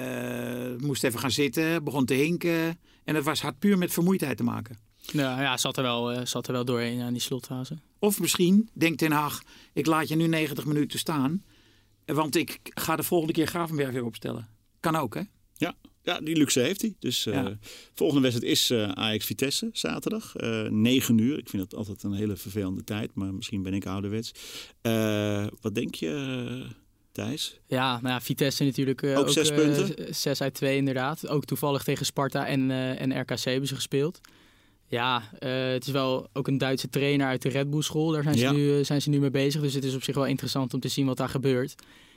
uh, moest even gaan zitten, begon te hinken. En dat was, had puur met vermoeidheid te maken. Ja, ja zat, er wel, uh, zat er wel doorheen aan die slotfase. Of misschien denkt Ten Hag, ik laat je nu negentig minuten staan. Want ik ga de volgende keer Gravenberg weer opstellen. Kan ook, hè? Ja. Ja, die luxe heeft hij. Dus uh, ja. volgende wedstrijd is uh, Ajax-Vitesse zaterdag. Uh, negen uur. Ik vind dat altijd een hele vervelende tijd. Maar misschien ben ik ouderwets. Uh, wat denk je, uh, Thijs? Ja, nou ja, Vitesse natuurlijk. Uh, ook, ook zes uh, punten? Zes uit twee inderdaad. Ook toevallig tegen Sparta en, uh, en R K C hebben ze gespeeld. Ja, uh, het is wel ook een Duitse trainer uit de Red Bull school. Daar zijn ze, ja. nu, uh, zijn ze nu mee bezig. Dus het is op zich wel interessant om te zien wat daar gebeurt.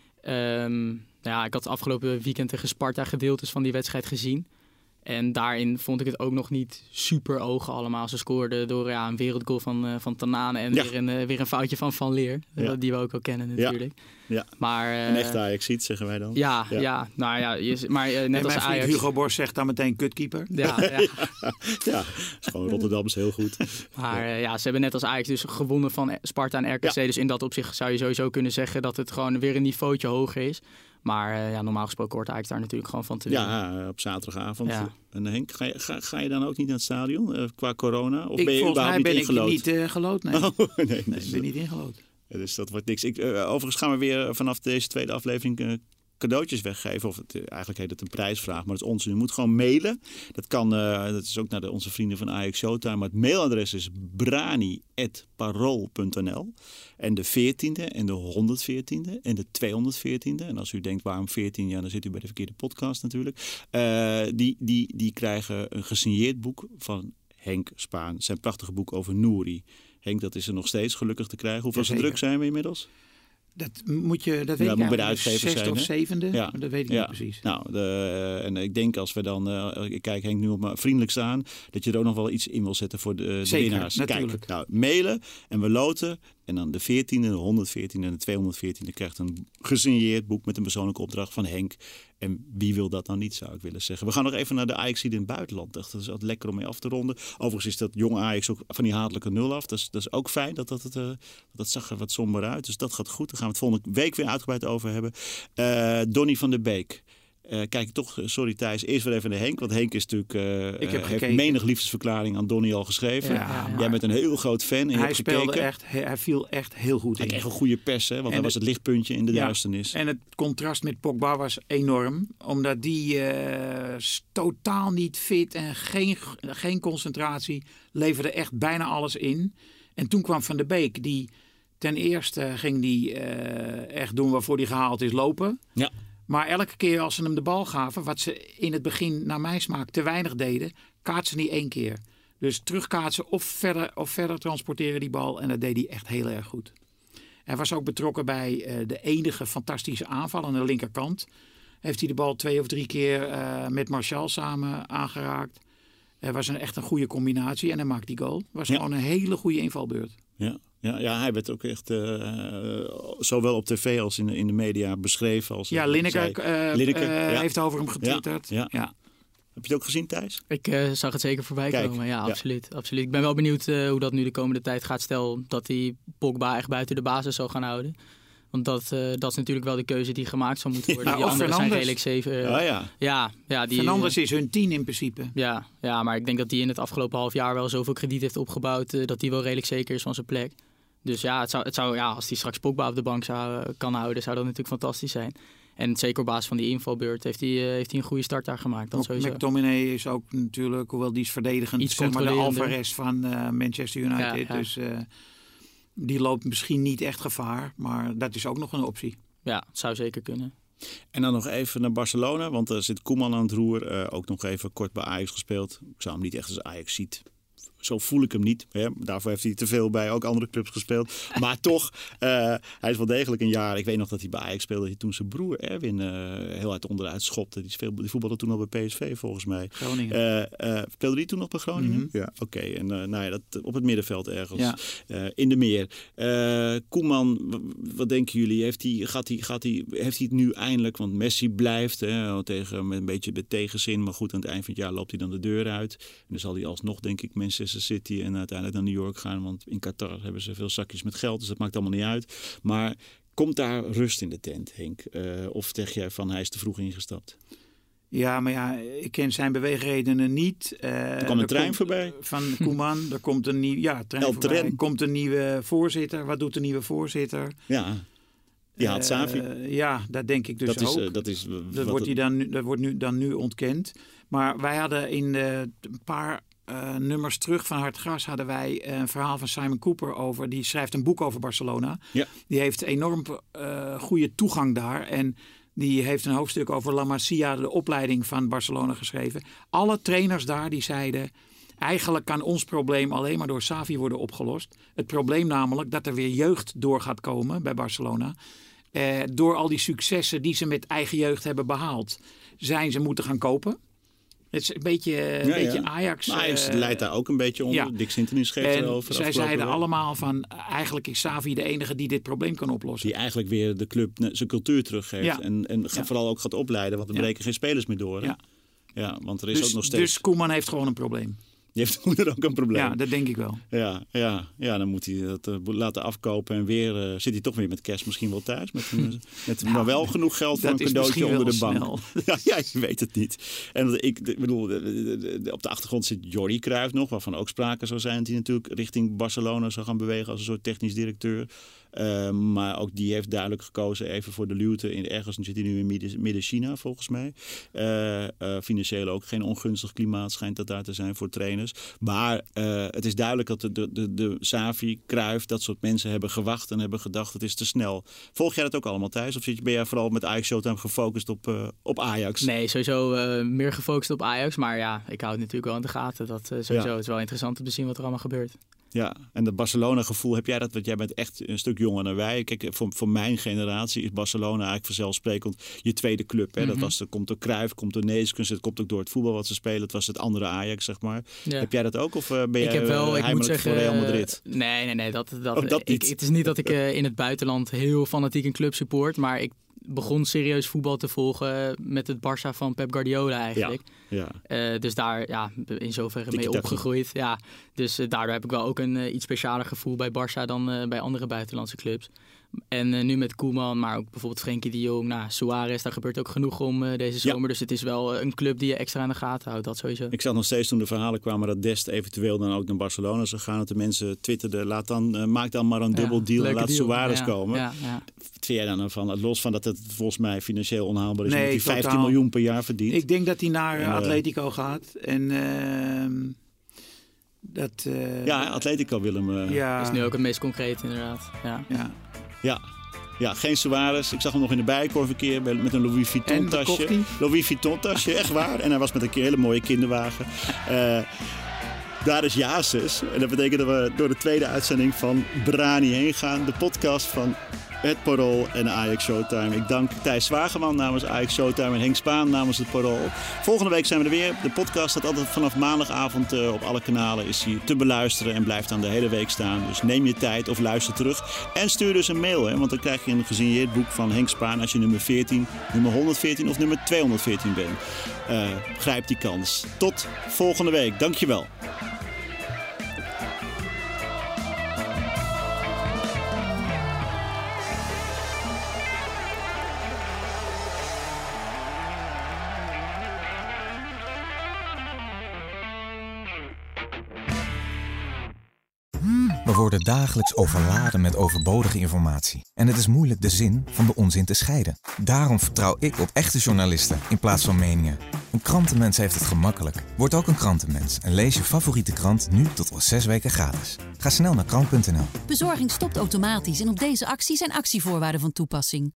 Um, ja, ik had afgelopen weekend tegen Sparta gedeeltes van die wedstrijd gezien. En daarin vond ik het ook nog niet super ogen allemaal. Ze scoorden door ja, een wereldgoal van, uh, van Tanane en ja. weer, een, uh, weer een foutje van Van Leer. Ja. Die we ook wel kennen natuurlijk. Ja. Ja. Maar, uh, een echte Ajax-ziet, zeggen wij dan. Ja, ja. ja nou ja, je, maar uh, net en als mijn Ajax... Hugo Borst zegt dan meteen kutkeeper. Ja, ja. ja. ja, is gewoon Rotterdam is heel goed. Maar uh, ja, ze hebben net als Ajax dus gewonnen van Sparta en R K C. Ja. Dus in dat opzicht zou je sowieso kunnen zeggen dat het gewoon weer een niveautje hoger is. Maar uh, ja, normaal gesproken hoort Ajax daar natuurlijk gewoon van te winnen. Ja, op zaterdagavond. Ja. En Henk, ga je, ga, ga je dan ook niet naar het stadion uh, qua corona? Of ik, ben je volgens mij niet ben ingelood? ik niet uh, gelood, nee. Oh, nee, nee dus, ik ben niet ingelood. Ja, dus dat wordt niks. Ik, uh, overigens gaan we weer vanaf deze tweede aflevering uh, cadeautjes weggeven. Of het, uh, eigenlijk heet het een prijsvraag, maar dat is onzin. Je moet gewoon mailen. Dat kan, uh, dat is ook naar de, onze vrienden van Ajax Showtime. Maar het mailadres is brani at parool punt n l. En de veertiende en de honderdveertiende en de tweehonderdveertiende. En als u denkt waarom veertien, ja, dan zit u bij de verkeerde podcast natuurlijk. Uh, die, die, die krijgen een gesigneerd boek van Henk Spaan. Zijn prachtige boek over Nouri. Henk, dat is er nog steeds gelukkig te krijgen. Hoeveel ja, druk zijn we inmiddels? Dat moet je, dat weet ja, ik moet bij de uitgever zijn, of zevende, ja. dat weet ik ja. niet precies. Nou, de, en ik denk als we dan, uh, ik kijk Henk nu op me vriendelijk staan, dat je er ook nog wel iets in wil zetten voor de, de Zeker, winnaars. Natuurlijk. Kijk, nou, mailen en we loten. En dan de veertiende, de honderdveertiende en de tweehonderdveertiende krijgt een gesigneerd boek met een persoonlijke opdracht van Henk. En wie wil dat dan niet, zou ik willen zeggen. We gaan nog even naar de Ajax in het buitenland. Dat is altijd lekker om mee af te ronden. Overigens is dat jonge Ajax ook van die hatelijke nul af. Dat is, dat is ook fijn. Dat, dat, het, uh, dat zag er wat somber uit. Dus dat gaat goed. Daar gaan we het volgende week weer uitgebreid over hebben. Uh, Donny van der Beek. Uh, kijk, toch, sorry Thijs, eerst weer even naar Henk. Want Henk is natuurlijk, uh, ik heb uh, heeft menig liefdesverklaring aan Donny al geschreven. Ja, Jij bent een heel groot fan en je hij hebt speelde gekeken. Echt, hij, hij viel echt heel goed hij in. Hij kreeg een goede pers, hè, want en hij was het lichtpuntje in de ja, duisternis. En het contrast met Pogba was enorm. Omdat die uh, totaal niet fit en geen, geen concentratie. Leverde echt bijna alles in. En toen kwam Van der Beek, die ten eerste ging die uh, echt doen waarvoor hij gehaald is, lopen. Ja. Maar elke keer als ze hem de bal gaven, wat ze in het begin naar mijn smaak te weinig deden, kaatsen niet één keer. Dus terugkaatsen of verder, of verder transporteren die bal. En dat deed hij echt heel erg goed. Hij was ook betrokken bij uh, de enige fantastische aanval aan de linkerkant. Heeft hij de bal twee of drie keer uh, met Martial samen aangeraakt. Het was een, echt een goede combinatie en hij maakt die goal. Het was ja. gewoon een hele goede invalbeurt. Ja. Ja, ja, hij werd ook echt uh, zowel op tv als in de, in de media beschreven. Als, ja, Lineker, uh, Lineker uh, ja. heeft over hem getwitterd. Ja, ja. Ja. Heb je het ook gezien, Thijs? Ik uh, zag het zeker voorbij Kijk, komen. Ja, ja, absoluut, absoluut. Ik ben wel benieuwd uh, hoe dat nu de komende tijd gaat. Stel dat hij Pogba echt buiten de basis zal gaan houden. Want dat, uh, dat is natuurlijk wel de keuze die gemaakt zal moeten worden. Ja, die anderen Fernandes. zijn redelijk zeven. Uh, oh, ja. Ja, ja, die, Fernandes is hun tien in principe. Ja, ja, maar ik denk dat die in het afgelopen half jaar wel zoveel krediet heeft opgebouwd... Uh, dat die wel redelijk zeker is van zijn plek. Dus ja, het zou, het zou, ja als hij straks Pogba op de bank zou, uh, kan houden... zou dat natuurlijk fantastisch zijn. En zeker op basis van die invalbeurt heeft hij, uh, heeft hij een goede start daar gemaakt. Dat sowieso. McTominay is ook natuurlijk, hoewel die is verdedigend... Iets zeg maar de Alvarez van uh, Manchester United. Ja, ja. Dus uh, die loopt misschien niet echt gevaar. Maar dat is ook nog een optie. Ja, het zou zeker kunnen. En dan nog even naar Barcelona, want er zit Koeman aan het roer. Uh, ook nog even kort bij Ajax gespeeld. Ik zou hem niet echt als Ajax ziet. Zo voel ik hem niet. Hè. Daarvoor heeft hij te veel bij ook andere clubs gespeeld. Maar toch, uh, hij is wel degelijk een jaar. Ik weet nog dat hij bij Ajax speelde. Hij toen zijn broer Erwin uh, heel uit onderuit schopte. Die, speelde, die voetbalde toen al bij P S V volgens mij. Groningen. Uh, uh, speelde die toen nog bij Groningen? Mm-hmm. Ja, oké. Okay. En uh, nou ja, dat, op het middenveld ergens. Ja. Uh, in de meer. Uh, Koeman, wat denken jullie? Heeft hij, gaat hij, gaat hij, heeft hij het nu eindelijk? Want Messi blijft hè, tegen, met een beetje met tegenzin. Maar goed, aan het eind van het jaar loopt hij dan de deur uit. En dan zal hij alsnog, denk ik, Manchester City en uiteindelijk naar New York gaan. Want in Qatar hebben ze veel zakjes met geld. Dus dat maakt allemaal niet uit. Maar komt daar rust in de tent, Henk? Uh, of zeg jij van hij is te vroeg ingestapt? Ja, maar ja, ik ken zijn beweegredenen niet. Uh, er kwam een trein komt, voorbij. Van Koeman. Er komt een, nieuw, ja, trein voorbij. Er komt een nieuwe voorzitter. Wat doet de nieuwe voorzitter? Ja, die haalt Xavi. Uh, ja, dat denk ik dus dat ook. Is, uh, dat is, uh, dat, wordt, het... dan, dat wordt nu, dan nu ontkend. Maar wij hadden in de, een paar uh, nummers terug van Hartgras hadden wij een verhaal van Simon Cooper over. Die schrijft een boek over Barcelona. Ja. Die heeft enorm uh, goede toegang daar. En die heeft een hoofdstuk over La Masia, de opleiding van Barcelona, geschreven. Alle trainers daar die zeiden, eigenlijk kan ons probleem alleen maar door Xavi worden opgelost. Het probleem namelijk dat er weer jeugd door gaat komen bij Barcelona. Eh, door al die successen die ze met eigen jeugd hebben behaald, zijn ze moeten gaan kopen. Het is een beetje, een ja, beetje ja. Ajax. Maar Ajax uh, leidt daar ook een beetje onder. Ja. Dick Sinten schreef erover. Zij zeiden allemaal van, eigenlijk is Xavi de enige die dit probleem kan oplossen. Die eigenlijk weer de club zijn cultuur teruggeeft. Ja. En, en ja. vooral ook gaat opleiden, want er breken ja. geen spelers meer door. Hè? Ja. ja, want er is dus, ook nog steeds... Dus Koeman heeft gewoon een probleem. Die heeft moeder ook een probleem. Ja, dat denk ik wel. Ja, ja, ja dan moet hij dat uh, laten afkopen. En weer uh, zit hij toch weer met kerst misschien wel thuis. Met, een, met nou, maar wel genoeg geld voor een cadeautje onder de bank. Ja, ja, je weet het niet. En ik, ik bedoel, de, de, de, op de achtergrond zit Jordi Cruijff nog. Waarvan ook sprake zou zijn dat hij natuurlijk richting Barcelona zou gaan bewegen als een soort technisch directeur. Uh, maar ook die heeft duidelijk gekozen even voor de luwte. In, ergens zit hij nu in Midden-China volgens mij. Uh, uh, financieel ook geen ongunstig klimaat schijnt dat daar te zijn voor trainers. Maar uh, het is duidelijk dat de, de, de, de Xavi, Cruijff, dat soort mensen hebben gewacht en hebben gedacht het is te snel. Volg jij dat ook allemaal, Thijs? Of zit je, ben jij vooral met Ajax Showtime gefocust op, uh, op Ajax? Nee, sowieso uh, meer gefocust op Ajax. Maar ja, ik hou het natuurlijk wel in de gaten. Dat uh, sowieso, ja. Het is wel interessant om te zien wat er allemaal gebeurt. Ja, en dat Barcelona-gevoel, heb jij dat? Want jij bent echt een stuk jonger dan wij. Kijk, voor, voor mijn generatie is Barcelona eigenlijk vanzelfsprekend je tweede club. Hè? Mm-hmm. Dat was, dat komt door Cruijff, komt door Neeskens, het komt ook door het voetbal wat ze spelen. Het was het andere Ajax, zeg maar. Ja. Heb jij dat ook? Of uh, ben ik jij heb wel, uh, ik moet zeggen, voor Real Madrid? Uh, nee, nee, nee. Dat, dat, oh, dat ik, het is niet dat ik uh, in het buitenland heel fanatiek een club support, maar ik begon serieus voetbal te volgen met het Barça van Pep Guardiola eigenlijk. Ja, ja. Uh, dus daar ja, in zoverre mee opgegroeid. Ja, dus uh, daardoor heb ik wel ook een uh, iets specialer gevoel bij Barça dan uh, bij andere buitenlandse clubs. En uh, nu met Koeman, maar ook bijvoorbeeld Frenkie de Jong, nou, Suarez, daar gebeurt ook genoeg om uh, deze zomer. Ja. Dus het is wel uh, een club die je extra aan de gaten houdt, dat sowieso. Ik zag nog steeds toen de verhalen kwamen dat Dest eventueel dan ook naar Barcelona zou gaan. Dat de mensen twitterden, laat dan, uh, maak dan maar een dubbel ja, deal en laat deal. Suarez ja, komen. Ja, ja. Wat vind jij dan van? Los van dat het volgens mij financieel onhaalbaar is, nee, omdat hij vijftien miljoen per jaar verdient. Ik denk dat hij naar uh, Atletico gaat. En uh, dat... Uh, ja, Atletico wil hem... Uh, ja. Dat is nu ook het meest concreet inderdaad. Ja. ja. Ja. Ja, geen Suarez. Ik zag hem nog in de Bijenkorf een keer met een Louis Vuitton tasje. Louis Vuitton tasje, echt waar. En hij was met een keer hele mooie kinderwagen. Uh, daar is Jasus. En dat betekent dat we door de tweede uitzending van Brani heen gaan. De podcast van Het Parool en Ajax Showtime. Ik dank Thijs Zwageman namens Ajax Showtime en Henk Spaan namens Het Parool. Volgende week zijn we er weer. De podcast staat altijd vanaf maandagavond uh, op alle kanalen. Is hij te beluisteren en blijft dan de hele week staan. Dus neem je tijd of luister terug. En stuur dus een mail, hè, want dan krijg je een gesigneerd boek van Henk Spaan als je nummer veertien, nummer honderdveertien of nummer tweehonderdveertien bent. Uh, grijp die kans. Tot volgende week. Dankjewel. We worden dagelijks overladen met overbodige informatie. En het is moeilijk de zin van de onzin te scheiden. Daarom vertrouw ik op echte journalisten in plaats van meningen. Een krantenmens heeft het gemakkelijk. Word ook een krantenmens en lees je favoriete krant nu tot wel zes weken gratis. Ga snel naar krant punt n l. Bezorging stopt automatisch en op deze actie zijn actievoorwaarden van toepassing.